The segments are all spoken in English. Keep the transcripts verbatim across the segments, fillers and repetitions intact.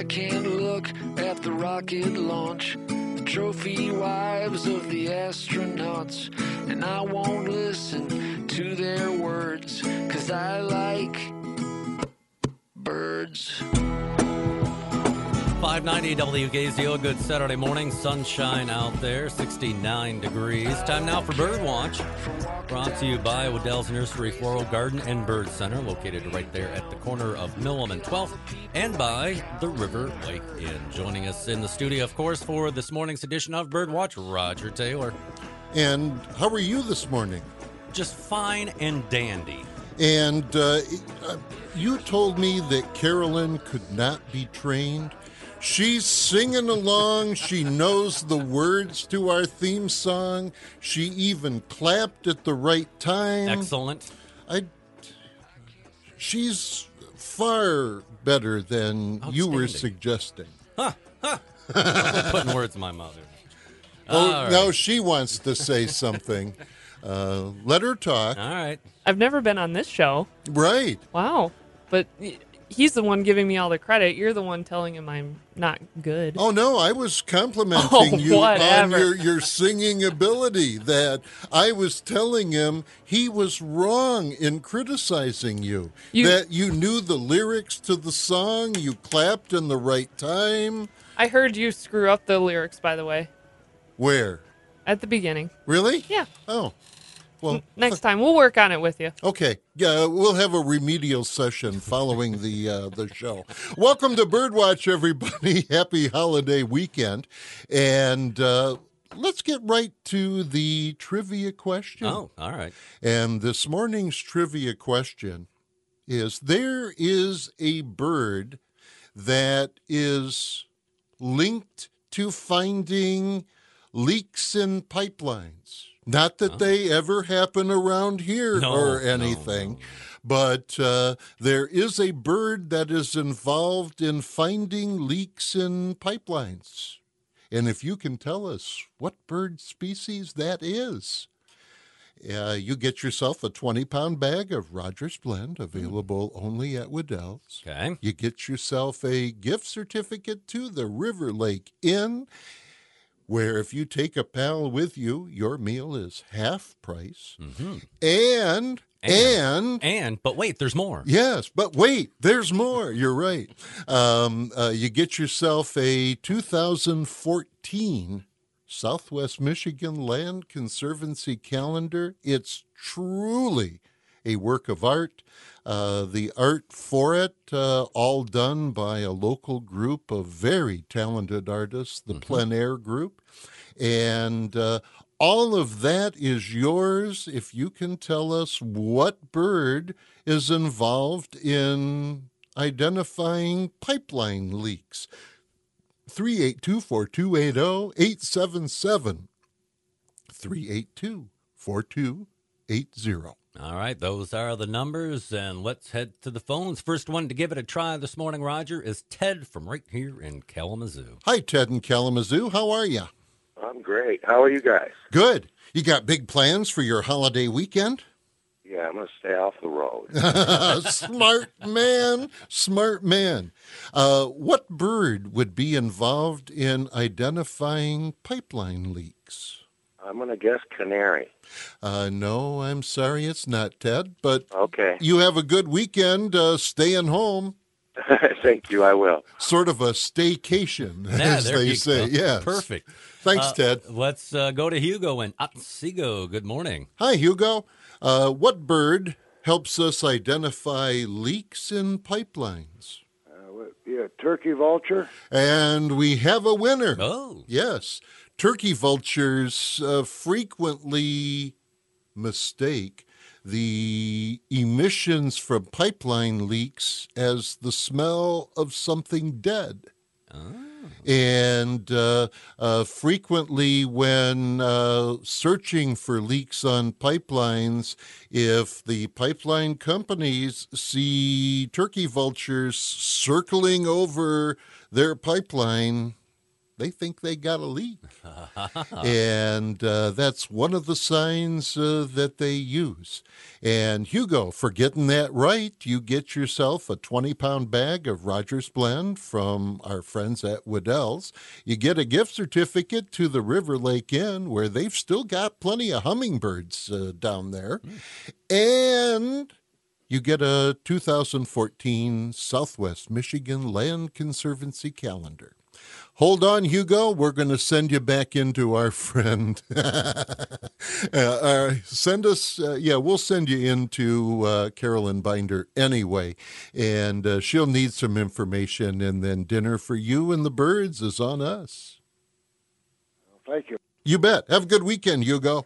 can't look at the rocket launch, the trophy wives of the astronauts, and I won't listen to their words, 'cause I like birds. five ninety W K Z O, a good Saturday morning. Sunshine out there, sixty-nine degrees. Time now for Birdwatch. Brought to you by Waddell's Nursery Floral Garden and Bird Center, located right there at the corner of Millam and twelfth, and by the River Lake Inn. Joining us in the studio, of course, for this morning's edition of Birdwatch, Roger Taylor. And how are you this morning? Just fine and dandy. And uh, you told me that Carolyn could not be trained. She's singing along. She knows the words to our theme song. She even clapped at the right time. Excellent. I. She's far better than you were suggesting. Huh. Huh. I'm putting words in my mouth. Oh, right. now she wants to say something. Uh, let her talk. All right. I've never been on this show. Right. Wow. But he's the one giving me all the credit. You're the one telling him I'm not good. Oh, no, I was complimenting Oh, you whatever. on your, your singing ability, that I was telling him he was wrong in criticizing you, You- that you knew the lyrics to the song, you clapped in the right time. I heard you screw up the lyrics, by the way, Where? at the beginning. Really? Yeah. Oh, well, Next time, we'll work on it with you. okay. Yeah, we'll have a remedial session following the uh, the show. Welcome to Birdwatch, everybody. Happy holiday weekend. And uh, let's get right to the trivia question. Oh, all right. And this morning's trivia question is, there is a bird that is linked to finding leaks in pipelines. Not that Oh. they ever happen around here No, or no, anything, no. but uh, there is a bird that is involved in finding leaks in pipelines. And if you can tell us what bird species that is, uh, you get yourself a twenty-pound bag of Rogers Blend, available only at Waddell's. Okay. You get yourself a gift certificate to the River Lake Inn, where if you take a pal with you, your meal is half price. Mm-hmm. And, and, And, but wait, there's more. yes, but wait, there's more. You're right. Um, uh, you get yourself a two thousand fourteen Southwest Michigan Land Conservancy calendar. It's truly a work of art. Uh, the art for it, uh, all done by a local group of very talented artists, the Mhm. Plein Air Group. And uh, all of that is yours if you can tell us what bird is involved in identifying pipeline leaks. three eight two, four two eight zero, eight seven seven. three eight two, four two eight zero. All right, those are the numbers, and let's head to the phones. First one to give it a try this morning, Roger, is Ted from right here in Kalamazoo. Hi, Ted in Kalamazoo. How are you? I'm great. How are you guys? Good. You got big plans for your holiday weekend? Yeah, I'm going to stay off the road. Smart man. Smart man. Uh, what bird would be involved in identifying pipeline leaks? I'm going to guess canary. Uh, no, I'm sorry, it's not, Ted, but Okay. you have a good weekend uh, staying home. Thank you, I will. Sort of a staycation, Yeah, as there they you say. go. Yes. Perfect. Thanks, Uh, Ted. Let's uh, go to Hugo in Otsego. Good morning. Hi, Hugo. Uh, what bird helps us identify leaks in pipelines? Uh, what- yeah, turkey vulture. And we have a winner. Oh. Yes. Turkey vultures uh, frequently mistake the emissions from pipeline leaks as the smell of something dead. Oh. And uh, uh, frequently when uh, searching for leaks on pipelines, if the pipeline companies see turkey vultures circling over their pipeline, they think they got to leave. And uh, that's one of the signs uh, that they use. And Hugo, for getting that right, you get yourself a twenty-pound bag of Rogers Blend from our friends at Waddell's. You get a gift certificate to the River Lake Inn, where they've still got plenty of hummingbirds uh, down there. Mm. And you get a two thousand fourteen Southwest Michigan Land Conservancy calendar. Hold on, Hugo. We're going to send you back into our friend. uh, uh, send us, uh, yeah, we'll send you into uh, Carolyn Binder anyway, and uh, she'll need some information, and then dinner for you and the birds is on us. Thank you. You bet. Have a good weekend, Hugo.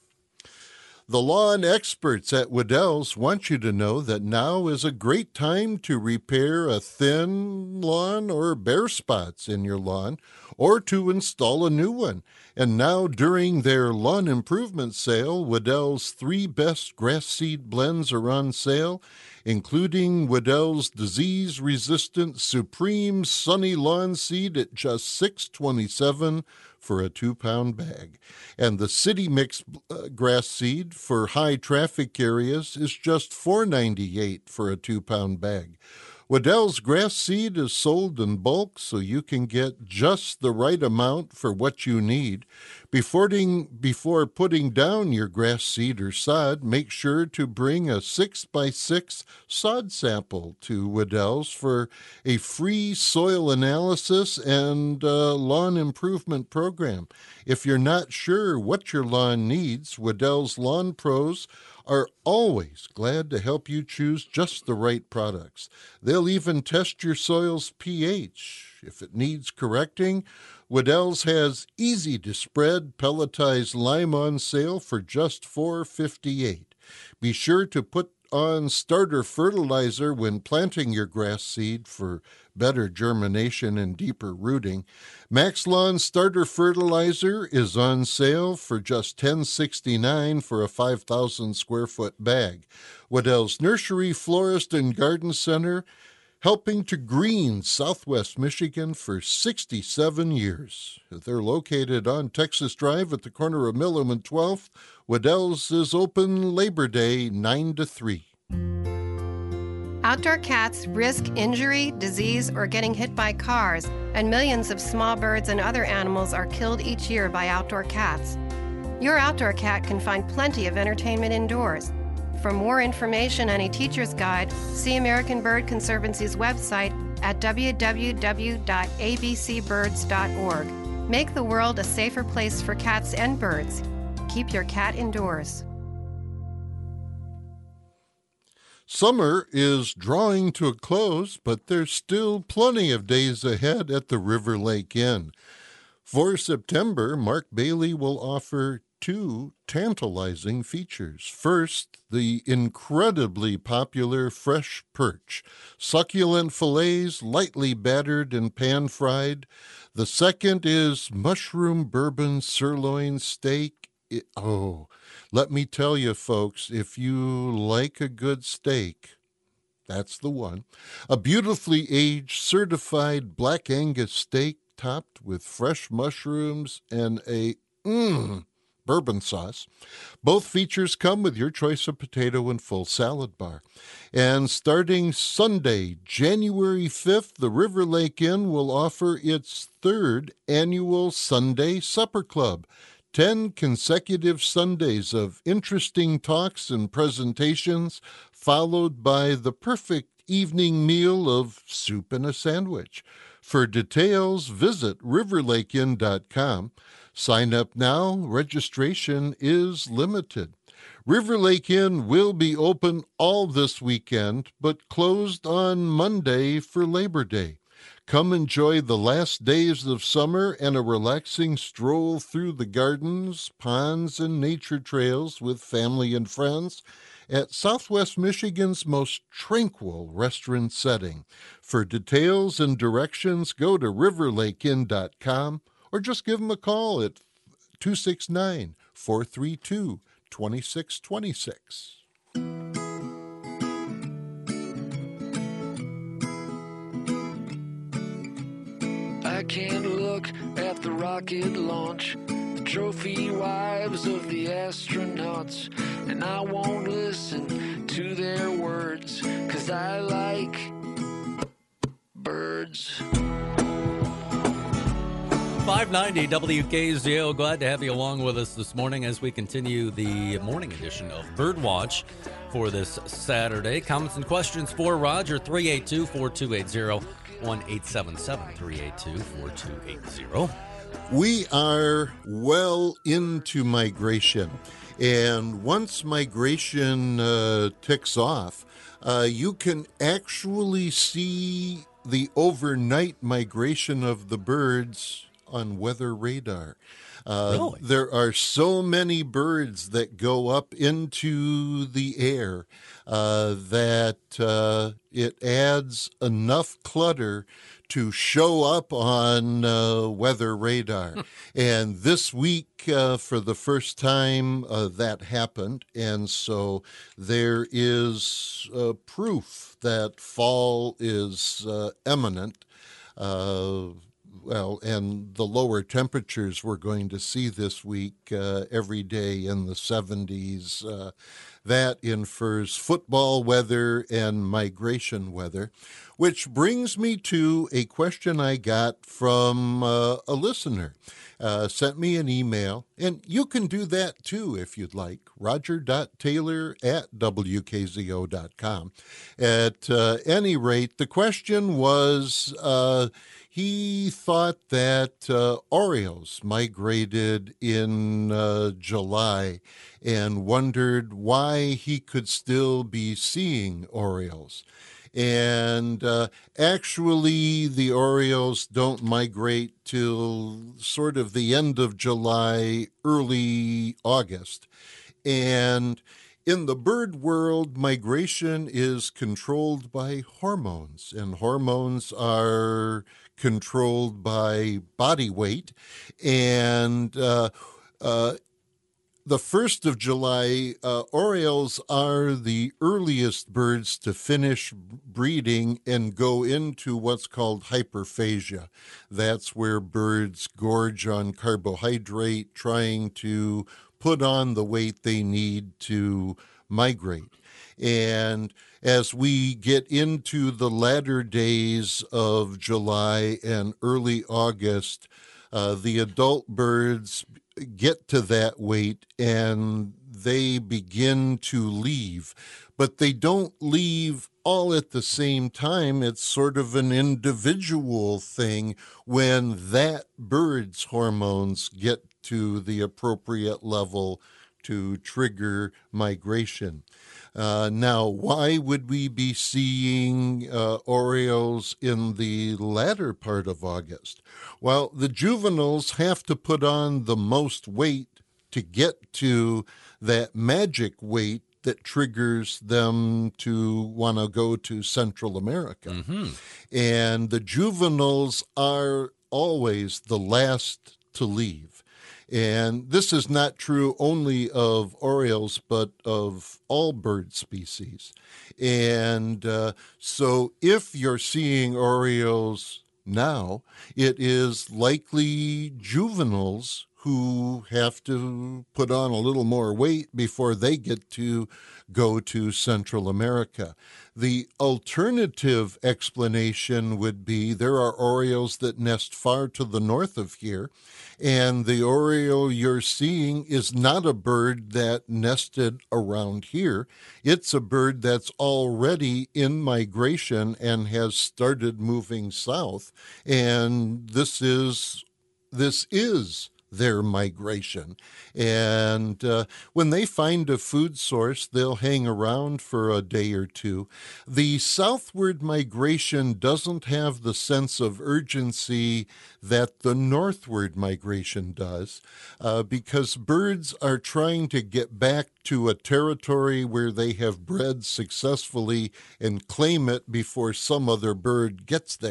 The lawn experts at Waddell's want you to know that now is a great time to repair a thin lawn or bare spots in your lawn, or to install a new one. And now during their lawn improvement sale, Waddell's three best grass seed blends are on sale, including Waddell's disease-resistant Supreme Sunny Lawn Seed at just six dollars and twenty-seven cents for a two-pound bag. And the City Mix uh, grass seed for high traffic areas is just four dollars and ninety-eight cents for a two-pound bag. Waddell's grass seed is sold in bulk, so you can get just the right amount for what you need. Before, before putting down your grass seed or sod, make sure to bring a six by six sod sample to Waddell's for a free soil analysis and uh, lawn improvement program. If you're not sure what your lawn needs, Waddell's Lawn Pros are always glad to help you choose just the right products. They'll even test your soil's pH. If it needs correcting, Waddell's has easy-to-spread pelletized lime on sale for just four dollars and fifty-eight cents. Be sure to put on starter fertilizer when planting your grass seed for better germination and deeper rooting. Max Lawn Starter Fertilizer is on sale for just ten dollars and sixty-nine cents for a five thousand square foot bag. Waddell's Nursery, Florist, and Garden Center, helping to green Southwest Michigan for sixty-seven years. They're located on Texas Drive at the corner of Millam and twelfth. Waddell's is open Labor Day nine to three. Outdoor cats risk injury, disease, or getting hit by cars, and millions of small birds and other animals are killed each year by outdoor cats. Your outdoor cat can find plenty of entertainment indoors. For more information and a teacher's guide, see American Bird Conservancy's website at w w w dot a b c birds dot org. Make the world a safer place for cats and birds. Keep your cat indoors. Summer is drawing to a close, but there's still plenty of days ahead at the River Lake Inn. For September, Mark Bailey will offer two tantalizing features. First, the incredibly popular fresh perch, succulent fillets lightly battered and pan-fried. The second is mushroom bourbon sirloin steak. It, oh, let me tell you, folks, if you like a good steak, that's the one. A beautifully aged, certified Black Angus steak topped with fresh mushrooms and a mmm, bourbon sauce. Both features come with your choice of potato and full salad bar. And starting Sunday, January fifth, the River Lake Inn will offer its third annual Sunday Supper Club. Ten consecutive Sundays of interesting talks and presentations, followed by the perfect evening meal of soup and a sandwich. For details, visit river lake inn dot com. Sign up now. Registration is limited. River Lake Inn will be open all this weekend, but closed on Monday for Labor Day. Come enjoy the last days of summer and a relaxing stroll through the gardens, ponds, and nature trails with family and friends at Southwest Michigan's most tranquil restaurant setting. For details and directions, go to river lake inn dot com or just give them a call at two six nine, four three two, two six two six. I can't look at the rocket launch, the trophy wives of the astronauts, and I won't listen to their words, 'cause I like birds. five ninety W K Z O. Glad to have you along with us this morning as we continue the morning edition of Birdwatch for this Saturday. Comments and questions for Roger, three eight two, four two eight zero, one eight seven seven, three eight two, four two eight zero. We are well into migration, and once migration uh, ticks off, uh, you can actually see the overnight migration of the birds on weather radar. Uh, Really? There are so many birds that go up into the air uh, that uh, it adds enough clutter to show up on uh, weather radar. And this week, uh, for the first time, uh, that happened. And so there is uh, proof that fall is uh, imminent. Uh, Well, and the lower temperatures we're going to see this week uh, every day in the seventies, uh, that infers football weather and migration weather, which brings me to a question I got from uh, a listener. Uh, sent me an email, and you can do that too if you'd like, roger.taylor at w k z o dot com. At uh, any rate, the question was, uh, he thought that uh, Orioles migrated in uh, July and wondered why he could still be seeing Orioles. And uh, actually, the Orioles don't migrate till sort of the end of July, early August. And in the bird world, migration is controlled by hormones, and hormones are controlled by body weight. And uh, uh, the first of July, uh, Orioles are the earliest birds to finish breeding and go into what's called hyperphagia. That's where birds gorge on carbohydrate, trying to put on the weight they need to migrate. And as we get into the latter days of July and early August, uh, the adult birds get to that weight and they begin to leave, but they don't leave all at the same time. It's sort of an individual thing when that bird's hormones get to the appropriate level to trigger migration. Uh, now, why would we be seeing uh, Orioles in the latter part of August? Well, the juveniles have to put on the most weight to get to that magic weight that triggers them to want to go to Central America. Mm-hmm. And the juveniles are always the last to leave. And this is not true only of Orioles, but of all bird species. And uh, so if you're seeing Orioles now, it is likely juveniles who have to put on a little more weight before they get to go to Central America. The alternative explanation would be there are Orioles that nest far to the north of here, and the Oriole you're seeing is not a bird that nested around here. It's a bird that's already in migration and has started moving south, and this is this is their migration. And uh, when they find a food source, they'll hang around for a day or two. The southward migration doesn't have the sense of urgency that the northward migration does, uh, because birds are trying to get back to a territory where they have bred successfully and claim it before some other bird gets there.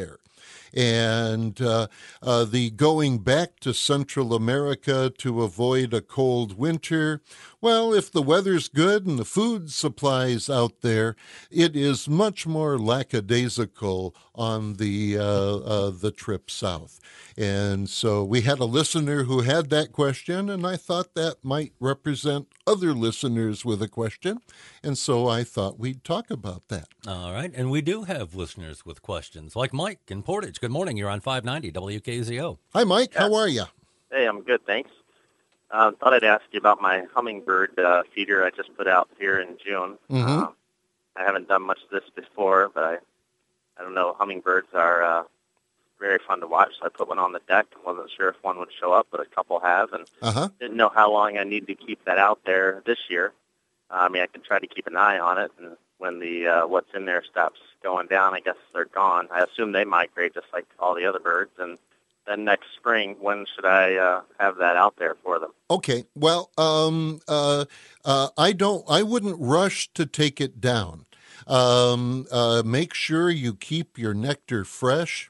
And uh, uh, the going back to Central America to avoid a cold winter, well, if the weather's good and the food supply's out there, it is much more lackadaisical on the uh, uh, the trip south. And so we had a listener who had that question, and I thought that might represent other listeners with a question. And so I thought we'd talk about that. All right. And we do have listeners with questions, like Mike in Portage. Good morning. You're on five ninety W K Z O. Hi, Mike. How are you? Hey, I'm good, thanks. Uh, thought I'd ask you about my hummingbird uh, feeder I just put out here in June. Mm-hmm. Uh, I haven't done much of this before, but I, I don't know. Hummingbirds are uh, very fun to watch, so I put one on the deck. I wasn't sure if one would show up, but a couple have, and Uh-huh. didn't know how long I need to keep that out there this year. Uh, I mean, I can try to keep an eye on it, and when the uh, what's in there stops going down, I guess they're gone. I assume they migrate just like all the other birds, and then next spring, when should I uh, have that out there for them? Okay. Well, um, uh, uh, I don't. I wouldn't rush to take it down. Um, uh, make sure you keep your nectar fresh,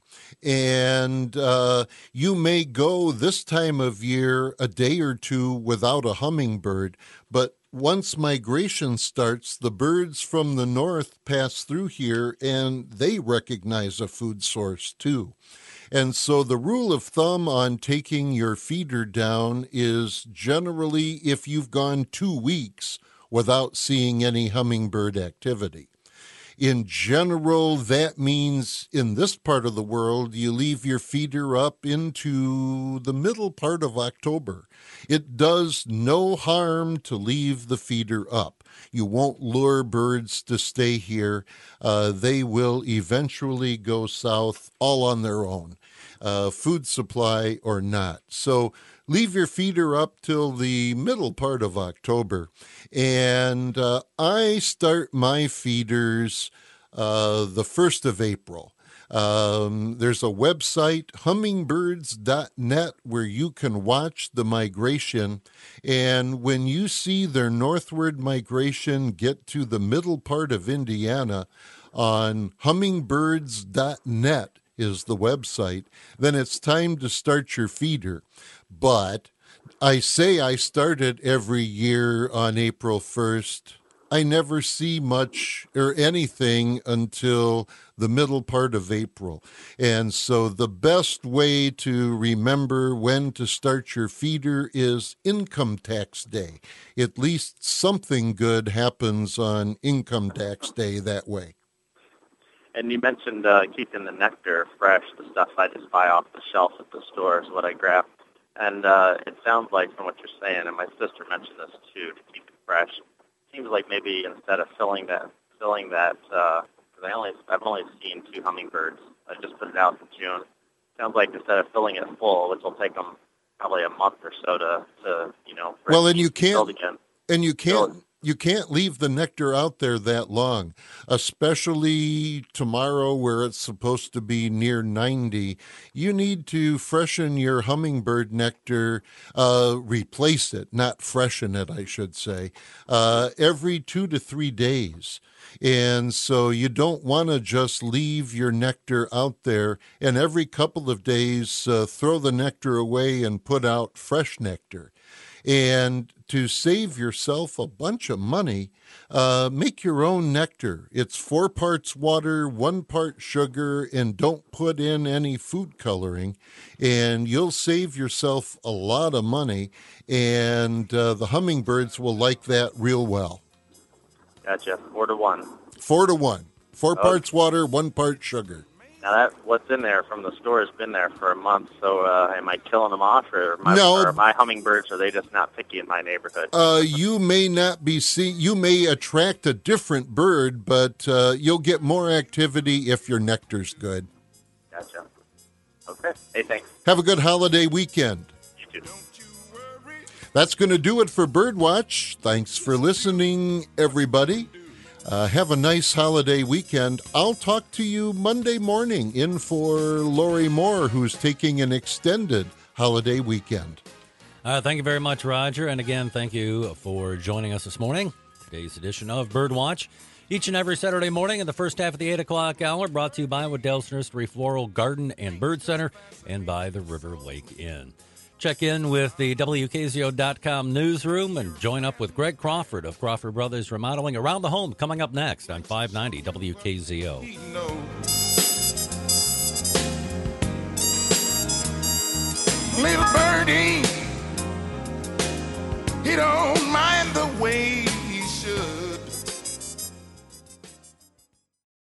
and uh, you may go this time of year a day or two without a hummingbird, but once migration starts, the birds from the north pass through here, and they recognize a food source too. And so the rule of thumb on taking your feeder down is generally if you've gone two weeks without seeing any hummingbird activity. In general, that means in this part of the world, you leave your feeder up into the middle part of October. It does no harm to leave the feeder up. You won't lure birds to stay here. Uh, they will eventually go south all on their own, uh, food supply or not. So leave your feeder up till the middle part of October. And uh, I start my feeders uh, the first of April. Um, there's a website, hummingbirds dot net, where you can watch the migration. And when you see their northward migration get to the middle part of Indiana on hummingbirds dot net is the website, then it's time to start your feeder. But I say I start it every year on April first. I never see much or anything until the middle part of April. And so the best way to remember when to start your feeder is Income Tax Day. At least something good happens on Income Tax Day that way. And you mentioned uh, keeping the nectar fresh, the stuff I just buy off the shelf at the store is what I grab. And uh, it sounds like from what you're saying, and my sister mentioned this too, to keep it fresh. Seems like maybe instead of filling that, filling that, because uh, I only, I've only seen two hummingbirds. I just put it out in June. Sounds like instead of filling it full, which will take them probably a month or so to, to you know, well, and you can't, again. and you can't. You can't leave the nectar out there that long, especially tomorrow where it's supposed to be near ninety. You need to freshen your hummingbird nectar, uh, replace it, not freshen it, I should say, uh, every two to three days. And so you don't want to just leave your nectar out there and every couple of days uh, throw the nectar away and put out fresh nectar. And to save yourself a bunch of money, uh, make your own nectar. It's four parts water, one part sugar, and don't put in any food coloring. And you'll save yourself a lot of money, and uh, the hummingbirds will like that real well. Gotcha. Four to one. Four to one. Four Okay. parts water, one part sugar. Now that what's in there from the store has been there for a month. So uh, am I killing them off, or my, No. or my hummingbirds, are they just not picky in my neighborhood? Uh, you may not be see. You may attract a different bird, but uh, you'll get more activity if your nectar's good. Gotcha. Okay. Hey, thanks. Have a good holiday weekend. You too. That's going to do it for Birdwatch. Thanks for listening, everybody. Uh, have a nice holiday weekend. I'll talk to you Monday morning in for Lori Moore, who's taking an extended holiday weekend. Uh, thank you very much, Roger. And again, thank you for joining us this morning. today's edition of Birdwatch. Each and every Saturday morning in the first half of the eight o'clock hour, brought to you by Waddell's Nursery Floral Garden and Bird Center and by the River Lake Inn. Check in with the W K Z O dot com newsroom and join up with Greg Crawford of Crawford Brothers Remodeling Around the Home coming up next on five ninety W K Z O. Little birdie, he don't mind the way